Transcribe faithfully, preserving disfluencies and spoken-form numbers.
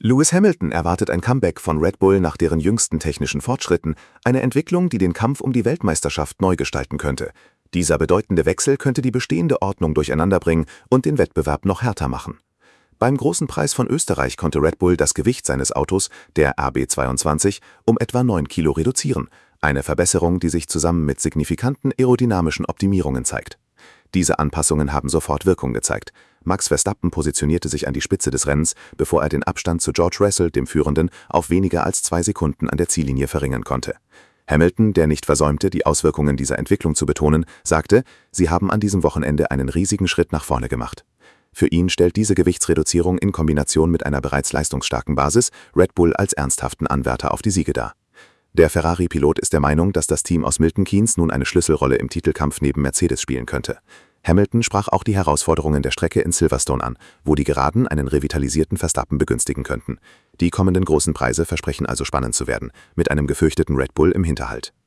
Lewis Hamilton erwartet ein Comeback von Red Bull nach deren jüngsten technischen Fortschritten, eine Entwicklung, die den Kampf um die Weltmeisterschaft neu gestalten könnte. Dieser bedeutende Wechsel könnte die bestehende Ordnung durcheinanderbringen und den Wettbewerb noch härter machen. Beim Großen Preis von Österreich konnte Red Bull das Gewicht seines Autos, der R B zweiundzwanzig, um etwa neun Kilo reduzieren, eine Verbesserung, die sich zusammen mit signifikanten aerodynamischen Optimierungen zeigt. Diese Anpassungen haben sofort Wirkung gezeigt. Max Verstappen positionierte sich an die Spitze des Rennens, bevor er den Abstand zu George Russell, dem Führenden, auf weniger als zwei Sekunden an der Ziellinie verringern konnte. Hamilton, der nicht versäumte, die Auswirkungen dieser Entwicklung zu betonen, sagte, sie haben an diesem Wochenende einen riesigen Schritt nach vorne gemacht. Für ihn stellt diese Gewichtsreduzierung in Kombination mit einer bereits leistungsstarken Basis Red Bull als ernsthaften Anwärter auf die Siege dar. Der Ferrari-Pilot ist der Meinung, dass das Team aus Milton Keynes nun eine Schlüsselrolle im Titelkampf neben Mercedes spielen könnte. Hamilton sprach auch die Herausforderungen der Strecke in Silverstone an, wo die Geraden einen revitalisierten Verstappen begünstigen könnten. Die kommenden großen Preise versprechen also spannend zu werden, mit einem gefürchteten Red Bull im Hinterhalt.